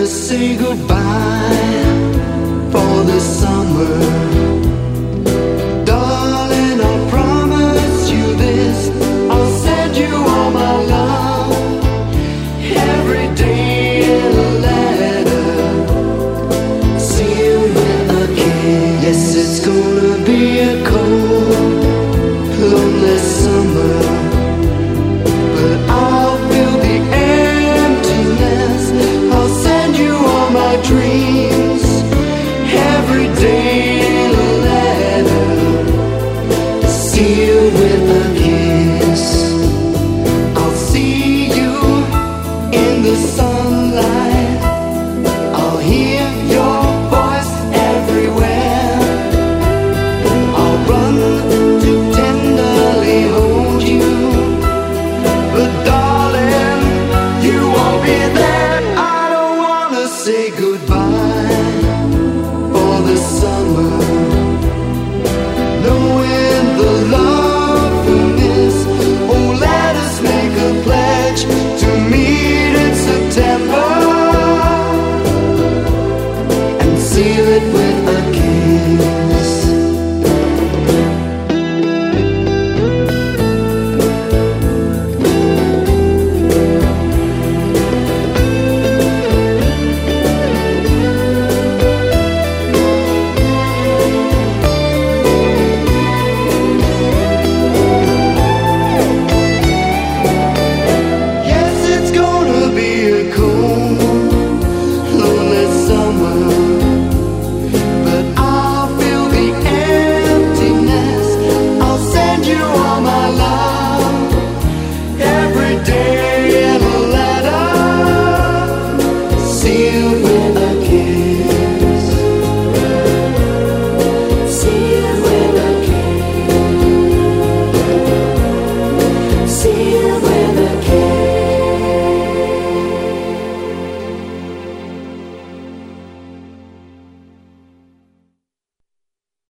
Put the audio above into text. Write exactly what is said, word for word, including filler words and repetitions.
say goodbye for the summer. Darling, I promise you this, I'll send you all my love every day in a letter. See you with a kiss. Yes, it's gonna be a cold, lonely summer, but I'll fill the emptiness. I'll send you all my dreams every day in a letter. See you with a kiss. I'll see you in the sunlight. I'll hear your voice everywhere. I'll run to tenderly hold you, but darling, you won't be there. I don't wanna say goodbye for the summer, knowing the love will miss. Oh, let us make a pledge to meet in September and seal it with a kiss.